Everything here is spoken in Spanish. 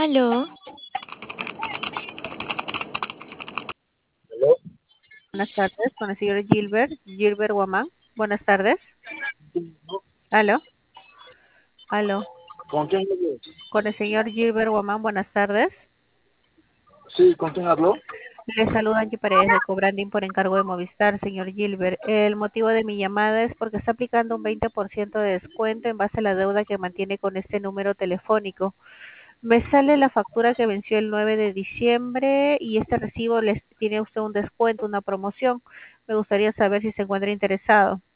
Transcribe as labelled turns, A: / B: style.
A: Aló,
B: ¿Aló?
C: Buenas tardes, con el señor Gilbert Guamán. Buenas tardes.
B: ¿No?
C: Aló, aló,
B: ¿Con quién habló?
C: con el señor Gilbert Guamán. Buenas tardes.
B: Sí, ¿con quién habló?
C: Le saluda Angie Paredes de Cobranding por encargo de Movistar, señor Gilbert. El motivo de mi llamada es porque está aplicando un 20% de descuento en base a la deuda que mantiene con este número telefónico. Me sale la factura que venció el 9 de diciembre y este recibo les tiene usted un descuento, una promoción. Me gustaría saber si se encuentra interesado.